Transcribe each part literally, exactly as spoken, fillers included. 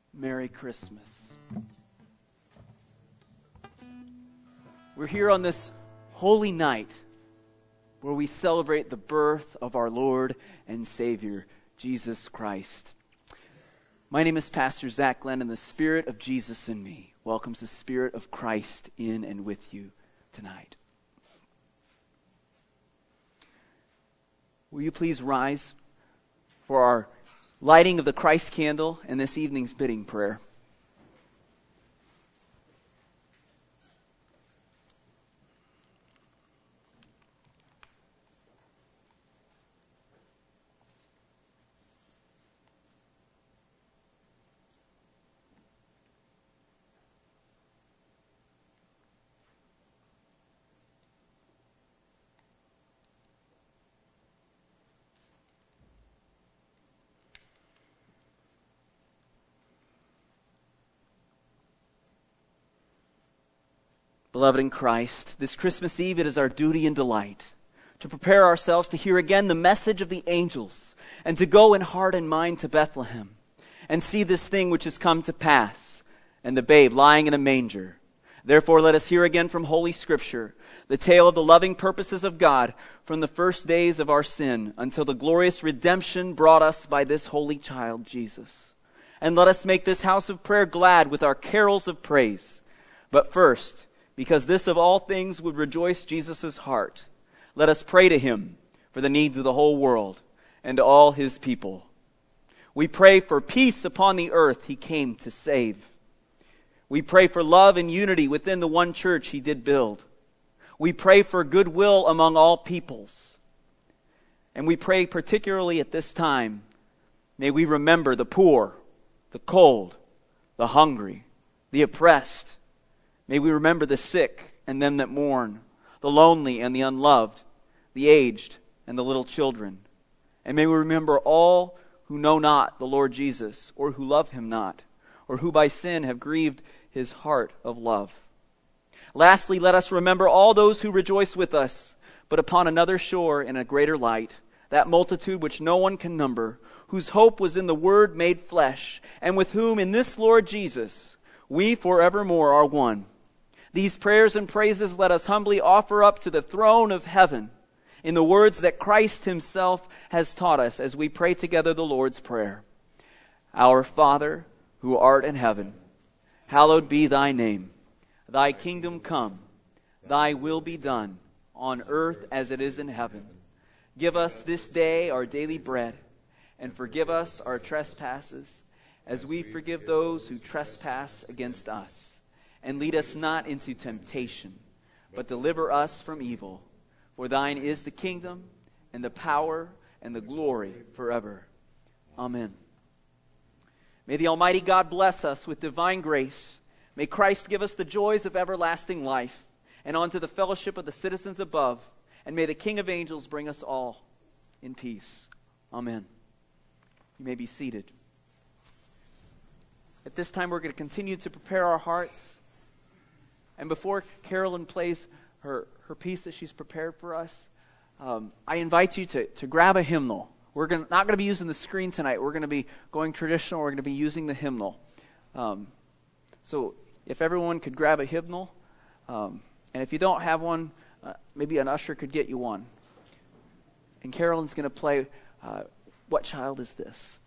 Merry Christmas. We're here on this holy night where we celebrate the birth of our Lord and Savior, Jesus Christ. My name is Pastor Zach Glenn, and the Spirit of Jesus in me welcomes the Spirit of Christ in and with you tonight. Will you please rise for our lighting of the Christ candle and this evening's bidding prayer? Beloved in Christ, this Christmas Eve it is our duty and delight to prepare ourselves to hear again the message of the angels and to go in heart and mind to Bethlehem and see this thing which has come to pass and the babe lying in a manger. Therefore let us hear again from Holy Scripture the tale of the loving purposes of God from the first days of our sin until the glorious redemption brought us by this holy child Jesus. And let us make this house of prayer glad with our carols of praise. But first, because this of all things would rejoice Jesus' heart, let us pray to him for the needs of the whole world and to all his people. We pray for peace upon the earth he came to save. We pray for love and unity within the one church he did build. We pray for goodwill among all peoples. And we pray particularly at this time, may we remember the poor, the cold, the hungry, the oppressed. May we remember the sick and them that mourn, the lonely and the unloved, the aged and the little children. And may we remember all who know not the Lord Jesus, or who love him not, or who by sin have grieved his heart of love. Lastly, let us remember all those who rejoice with us, but upon another shore in a greater light, that multitude which no one can number, whose hope was in the Word made flesh, and with whom in this Lord Jesus we forevermore are one. These prayers and praises let us humbly offer up to the throne of heaven in the words that Christ himself has taught us as we pray together the Lord's Prayer. Our Father, who art in heaven, hallowed be thy name. Thy kingdom come, thy will be done, on earth as it is in heaven. Give us this day our daily bread, and forgive us our trespasses, as we forgive those who trespass against us. And lead us not into temptation, but deliver us from evil. For thine is the kingdom, and the power, and the glory forever. Amen. May the Almighty God bless us with divine grace. May Christ give us the joys of everlasting life, and unto the fellowship of the citizens above. And may the King of angels bring us all in peace. Amen. You may be seated. At this time, we're going to continue to prepare our hearts. And before Carolyn plays her, her piece that she's prepared for us, um, I invite you to, to grab a hymnal. We're gonna, not going to be using the screen tonight. We're going to be going traditional. We're going to be using the hymnal. Um, so if everyone could grab a hymnal, um, and if you don't have one, uh, maybe an usher could get you one. And Carolyn's going to play uh, What Child Is This?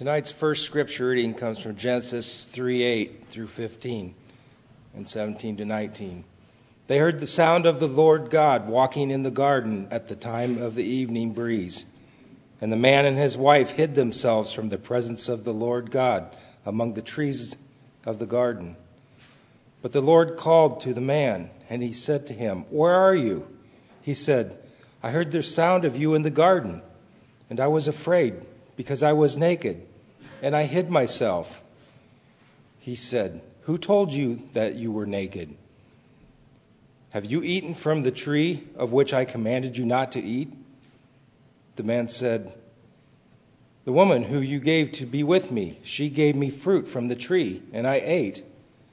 Tonight's first scripture reading comes from Genesis three eight through fifteen and seventeen to nineteen. They heard the sound of the Lord God walking in the garden at the time of the evening breeze. And the man and his wife hid themselves from the presence of the Lord God among the trees of the garden. But the Lord called to the man, and he said to him, "Where are you?" He said, "I heard the sound of you in the garden, and I was afraid, because I was naked, and I hid myself." He said, "Who told you that you were naked? Have you eaten from the tree of which I commanded you not to eat?" The man said, "The woman who you gave to be with me, she gave me fruit from the tree, and I ate."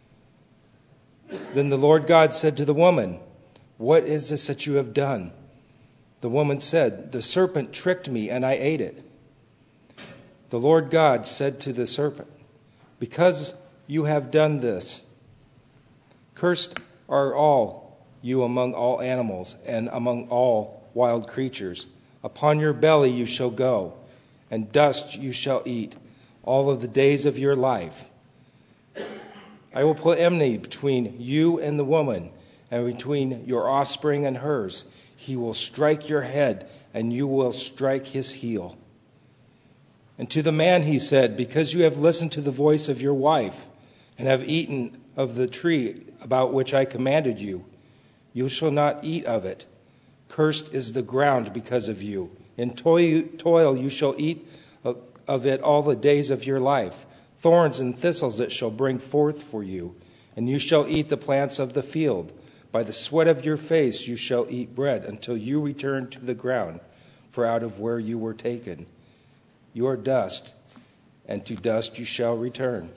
Then the Lord God said to the woman, "What is this that you have done?" The woman said, "The serpent tricked me, and I ate it." The Lord God said to the serpent, "Because you have done this, cursed are all you among all animals and among all wild creatures. Upon your belly you shall go, and dust you shall eat all of the days of your life. I will put enmity between you and the woman, and between your offspring and hers. He will strike your head, and you will strike his heel." And to the man he said, "Because you have listened to the voice of your wife, and have eaten of the tree about which I commanded you, you shall not eat of it. Cursed is the ground because of you. In toil you shall eat of it all the days of your life. Thorns and thistles it shall bring forth for you, and you shall eat the plants of the field. By the sweat of your face you shall eat bread until you return to the ground, for out of where you were taken. You are dust, and to dust you shall return."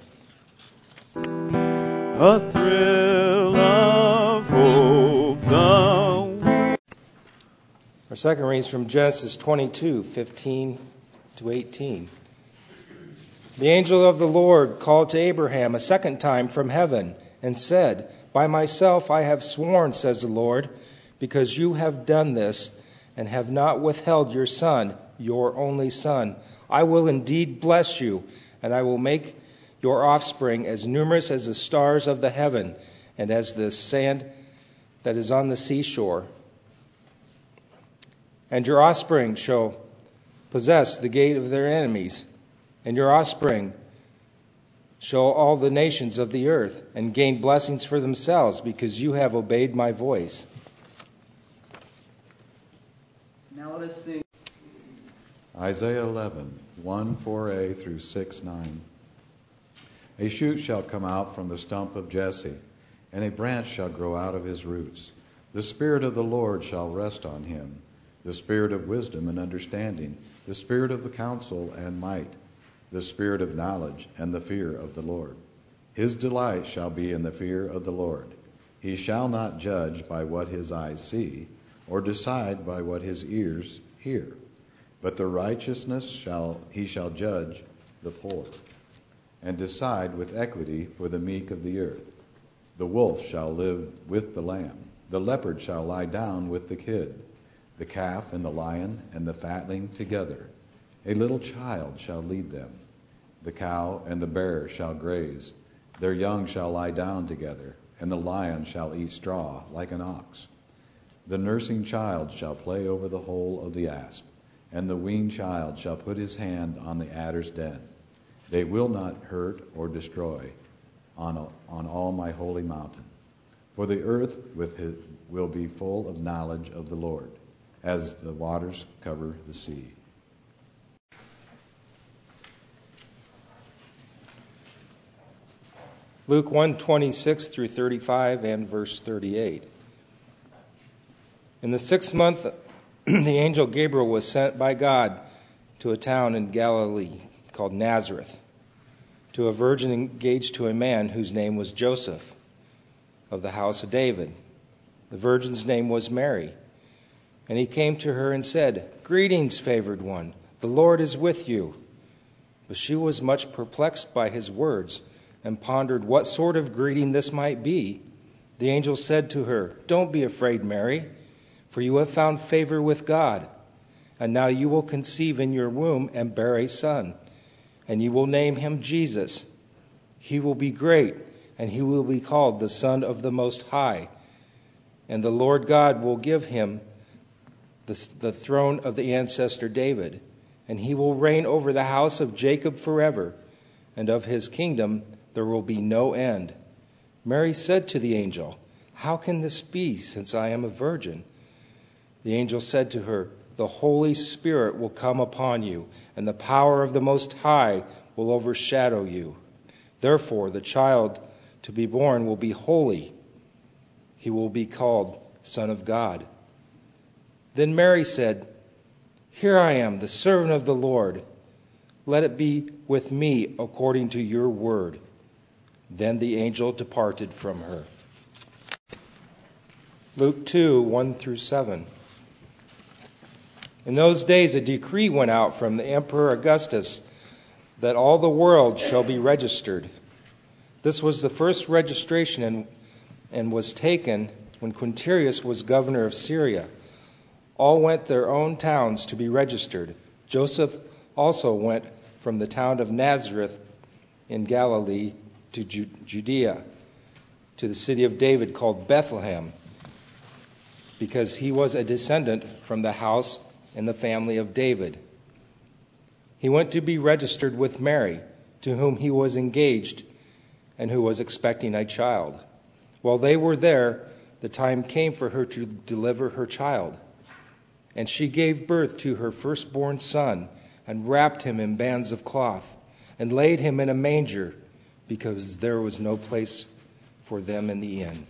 A thrill of hope. The... Our second reading is from Genesis twenty-two fifteen to eighteen. The angel of the Lord called to Abraham a second time from heaven and said, "By myself I have sworn, says the Lord, because you have done this and have not withheld your son, your only son. I will indeed bless you, and I will make your offspring as numerous as the stars of the heaven and as the sand that is on the seashore. And your offspring shall possess the gate of their enemies, and your offspring shall all the nations of the earth, and gain blessings for themselves, because you have obeyed my voice." Now let us sing. Isaiah eleven, one, four a through six, nine. A shoot shall come out from the stump of Jesse, and a branch shall grow out of his roots. The Spirit of the Lord shall rest on him, the Spirit of wisdom and understanding, the Spirit of the counsel and might, the Spirit of knowledge and the fear of the Lord. His delight shall be in the fear of the Lord. He shall not judge by what his eyes see, or decide by what his ears hear. But the righteousness shall he shall judge the poor, and decide with equity for the meek of the earth. The wolf shall live with the lamb, the leopard shall lie down with the kid, the calf and the lion and the fatling together. A little child shall lead them. The cow and the bear shall graze, their young shall lie down together, and the lion shall eat straw like an ox. The nursing child shall play over the hole of the asp, and the weaned child shall put his hand on the adder's den. They will not hurt or destroy on, on all my holy mountain. For the earth with his, will be full of knowledge of the Lord, as the waters cover the sea. Luke one twenty-six through thirty-five and verse thirty-eight. In the sixth month, the angel Gabriel was sent by God to a town in Galilee called Nazareth, to a virgin engaged to a man whose name was Joseph, of the house of David. The virgin's name was Mary. And he came to her and said, "Greetings, favored one, the Lord is with you." But she was much perplexed by his words, and pondered what sort of greeting this might be. The angel said to her, "Don't be afraid, Mary, for you have found favor with God. And now you will conceive in your womb and bear a son, and you will name him Jesus. He will be great, and he will be called the Son of the Most High. And the Lord God will give him the, the throne of the ancestor David, and he will reign over the house of Jacob forever, and of his kingdom there will be no end." Mary said to the angel, "How can this be, since I am a virgin?" The angel said to her, "The Holy Spirit will come upon you, and the power of the Most High will overshadow you. Therefore, the child to be born will be holy. He will be called Son of God." Then Mary said, "Here I am, the servant of the Lord. Let it be with me according to your word." Then the angel departed from her. Luke two, one through seven. In those days a decree went out from the Emperor Augustus that all the world shall be registered. This was the first registration and, and was taken when Quintilius was governor of Syria. All went their own towns to be registered. Joseph also went from the town of Nazareth in Galilee to Ju- Judea, to the city of David called Bethlehem, because he was a descendant from the house and the family of David. He went to be registered with Mary, to whom he was engaged and who was expecting a child. While they were there, the time came for her to deliver her child. And she gave birth to her firstborn son, and wrapped him in bands of cloth, and laid him in a manger, because there was no place for them in the inn.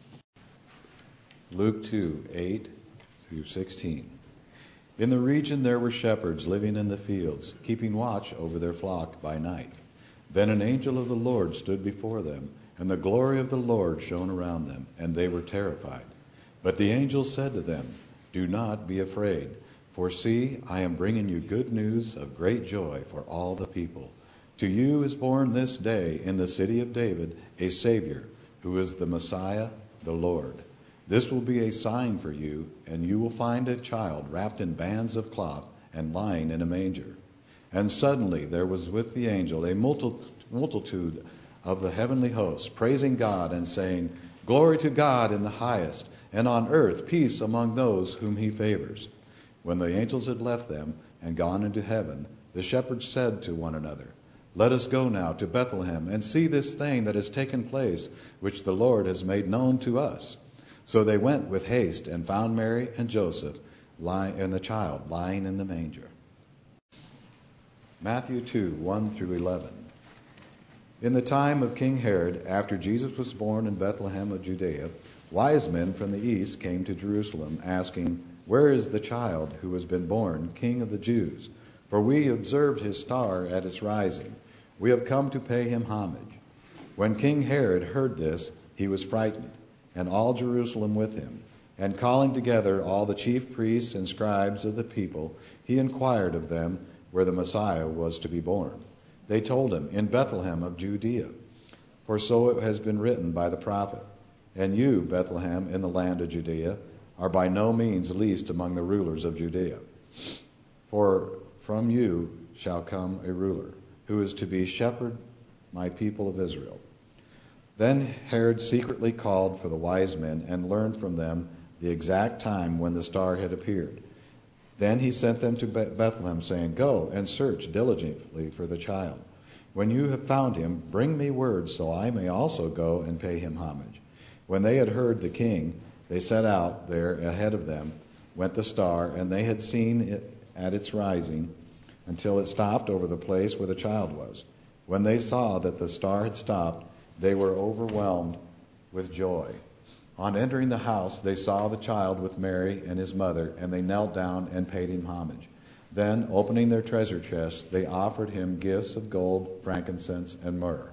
Luke two, eight through sixteen. In the region there were shepherds living in the fields, keeping watch over their flock by night. Then an angel of the Lord stood before them, and the glory of the Lord shone around them, and they were terrified. But the angel said to them, "Do not be afraid, for see, I am bringing you good news of great joy for all the people. To you is born this day in the city of David a Savior, who is the Messiah, the Lord. This will be a sign for you, and you will find a child wrapped in bands of cloth and lying in a manger." And suddenly there was with the angel a multitude of the heavenly hosts, praising God and saying, "Glory to God in the highest, and on earth peace among those whom he favors." When the angels had left them and gone into heaven, the shepherds said to one another, "Let us go now to Bethlehem and see this thing that has taken place, which the Lord has made known to us." So they went with haste and found Mary and Joseph lying, and the child lying in the manger. Matthew two, one through eleven. In the time of King Herod, after Jesus was born in Bethlehem of Judea, wise men from the east came to Jerusalem, asking, "Where is the child who has been born King of the Jews? For we observed his star at its rising. We have come to pay him homage." When King Herod heard this, he was frightened, and all Jerusalem with him. And calling together all the chief priests and scribes of the people, he inquired of them where the Messiah was to be born. They told him, "In Bethlehem of Judea, for so it has been written by the prophet. And you, Bethlehem, in the land of Judea, are by no means least among the rulers of Judea. For from you shall come a ruler, who is to be shepherd my people of Israel." Then Herod secretly called for the wise men and learned from them the exact time when the star had appeared. Then he sent them to Bethlehem, saying, "Go and search diligently for the child. When you have found him, bring me word, so I may also go and pay him homage." When they had heard the king, they set out. There ahead of them went the star, and they had seen it at its rising until it stopped over the place where the child was. When they saw that the star had stopped, they were overwhelmed with joy. On entering the house, they saw the child with Mary and his mother, and they knelt down and paid him homage. Then, opening their treasure chests, they offered him gifts of gold, frankincense, and myrrh.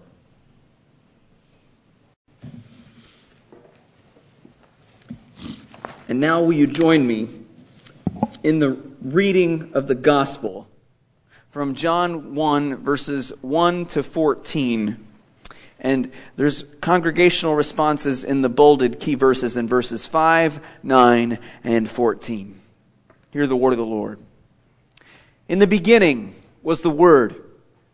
And now will you join me in the reading of the Gospel from John one, verses one to fourteen. And there's congregational responses in the bolded key verses in verses five, nine, and fourteen. Hear the word of the Lord. In the beginning was the Word,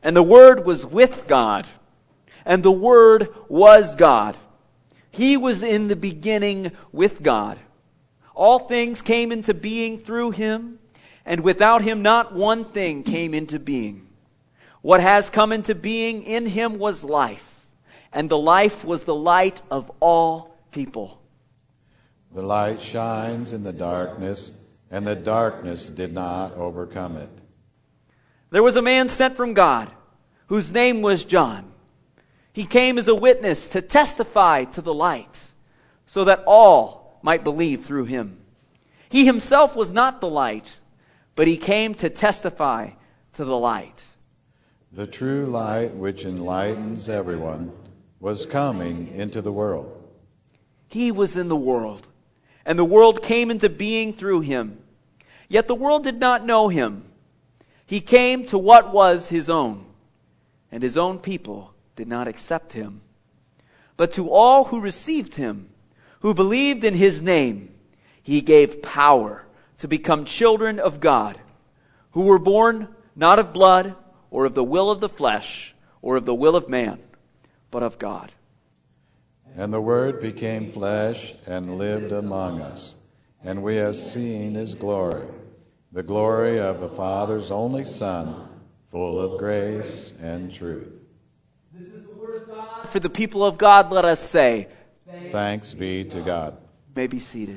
And the Word was with God, and the Word was God. He was in the beginning with God. All things came into being through him, and without him not one thing came into being. What has come into being in him was life, and the life was the light of all people. The light shines in the darkness, and the darkness did not overcome it. There was a man sent from God, whose name was John. He came as a witness to testify to the light, so that all might believe through him. He himself was not the light, but he came to testify to the light. The true light, which enlightens everyone, was coming into the world. He was in the world, and the world came into being through him. Yet the world did not know him. He came to what was his own, and his own people did not accept him. But to all who received him, who believed in his name, he gave power to become children of God, who were born not of blood, or of the will of the flesh, or of the will of man, but of God. And the Word became flesh and lived among us, and we have seen his glory, the glory of the Father's only Son, full of grace and truth. This is the word of God. For the people of God, let us say, Thanks be to God. You may be seated.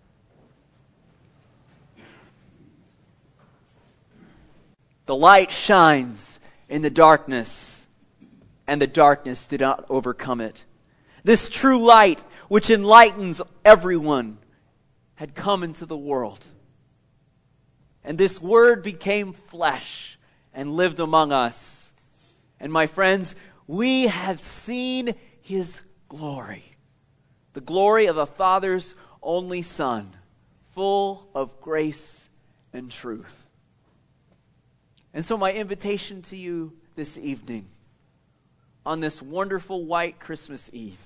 The light shines in the darkness, and the darkness did not overcome it. This true light, which enlightens everyone, had come into the world. And this Word became flesh and lived among us. And my friends, we have seen his glory. The glory of a Father's only Son, full of grace and truth. And so my invitation to you this evening, on this wonderful white Christmas Eve,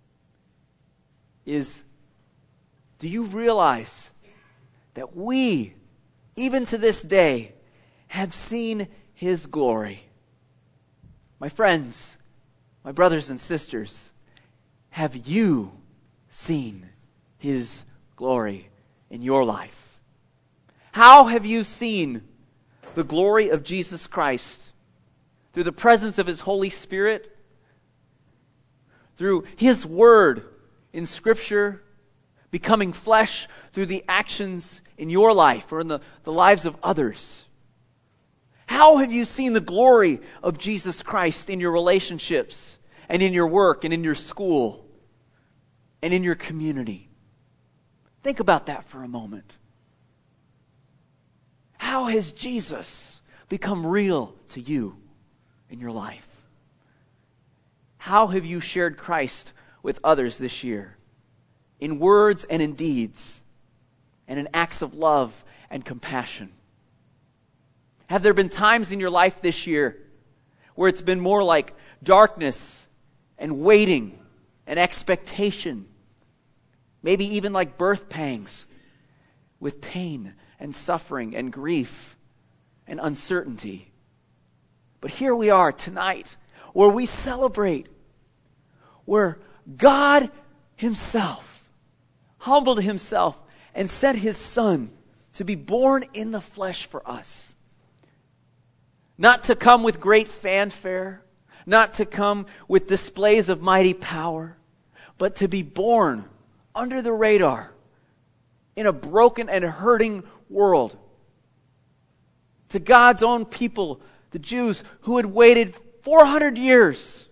is, do you realize that we, even to this day, have seen his glory? My friends, my brothers and sisters, have you seen his glory in your life? How have you seen the glory of Jesus Christ? Through the presence of his Holy Spirit, through his word in Scripture, becoming flesh, through the actions in your life or in the, the lives of others. How have you seen the glory of Jesus Christ in your relationships and in your work and in your school and in your community? Think about that for a moment. How has Jesus become real to you in your life? How have you shared Christ with others this year? In words and in deeds, and in acts of love and compassion. Have there been times in your life this year where it's been more like darkness and waiting and expectation? Maybe even like birth pangs with pain and suffering and grief and uncertainty. But here we are tonight where we celebrate, where God himself humbled himself and sent his Son to be born in the flesh for us. Not to come with great fanfare, not to come with displays of mighty power, but to be born under the radar in a broken and hurting world. To God's own people, the Jews, who had waited four hundred years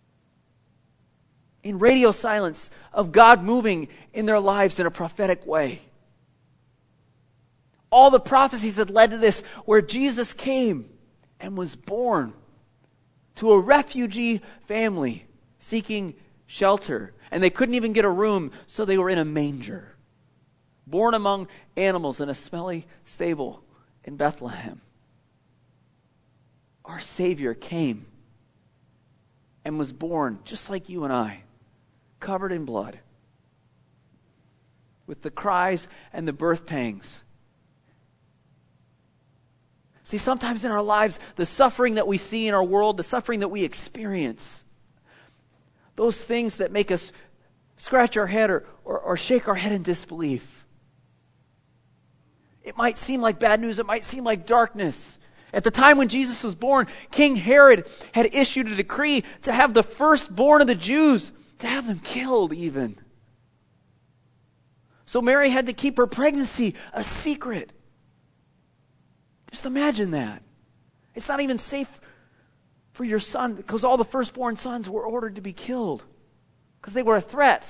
in radio silence of God moving in their lives in a prophetic way. All the prophecies that led to this, where Jesus came and was born to a refugee family seeking shelter. And they couldn't even get a room, so they were in a manger. Born among animals in a smelly stable in Bethlehem. Our Savior came and was born just like you and I, covered in blood, with the cries and the birth pangs See, sometimes in our lives, the suffering that we see in our world, the suffering that we experience, those things that make us scratch our head or, or, or shake our head in disbelief. It might seem like bad news. It might seem like darkness. At the time when Jesus was born, King Herod had issued a decree to have the firstborn of the Jews, to have them killed even. So Mary had to keep her pregnancy a secret. Just imagine that. It's not even safe for your son because all the firstborn sons were ordered to be killed because they were a threat.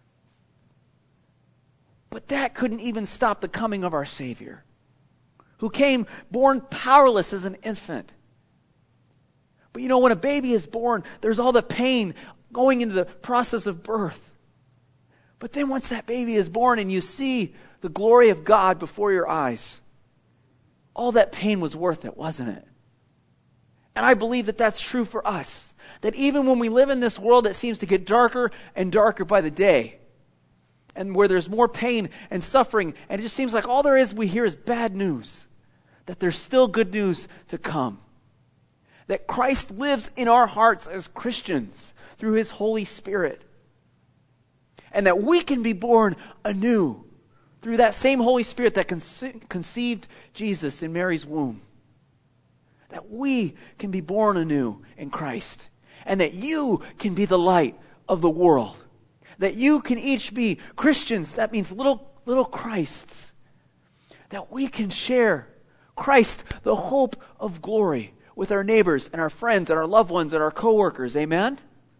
But that couldn't even stop the coming of our Savior, who came born powerless as an infant. But you know, when a baby is born, there's all the pain going into the process of birth. But then once that baby is born and you see the glory of God before your eyes, all that pain was worth it, wasn't it? And I believe that that's true for us. That even when we live in this world that seems to get darker and darker by the day, and where there's more pain and suffering, and it just seems like all there is we hear is bad news, that there's still good news to come. That Christ lives in our hearts as Christians through His Holy Spirit. And that we can be born anew through that same Holy Spirit that conce- conceived Jesus in Mary's womb. That we can be born anew in Christ. And that you can be the light of the world. That you can each be Christians. That means little, little Christs. That we can share Christ, the hope of glory, with our neighbors and our friends and our loved ones and our coworkers. Amen?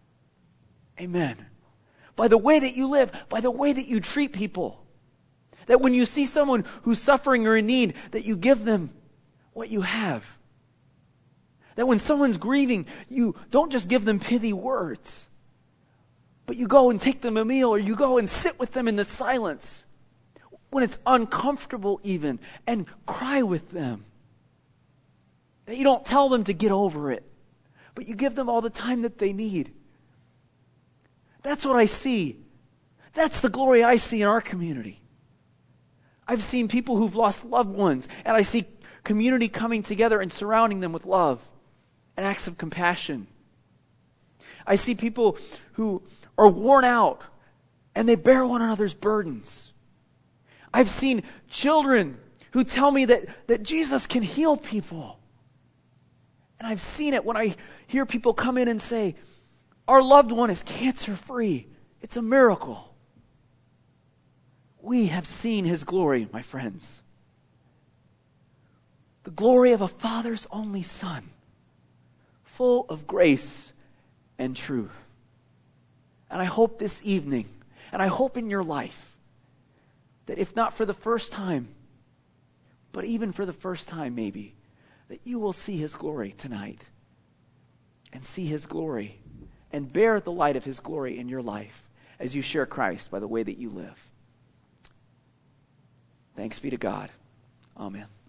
Amen. By the way that you live, by the way that you treat people. That when you see someone who's suffering or in need, that you give them what you have. That when someone's grieving, you don't just give them pithy words, but you go and take them a meal, or you go and sit with them in the silence when it's uncomfortable even, and cry with them. That you don't tell them to get over it, but you give them all the time that they need. That's what I see. That's the glory I see in our community. I've seen people who've lost loved ones, and I see community coming together and surrounding them with love and acts of compassion. I see people who are worn out, and they bear one another's burdens. I've seen children who tell me that, that Jesus can heal people. And I've seen it when I hear people come in and say, our loved one is cancer-free. It's a miracle. We have seen His glory, my friends. The glory of a Father's only Son, full of grace and truth. And I hope this evening, and I hope in your life, that if not for the first time, but even for the first time maybe, that you will see His glory tonight. And see His glory. And bear the light of His glory in your life as you share Christ by the way that you live. Thanks be to God. Amen.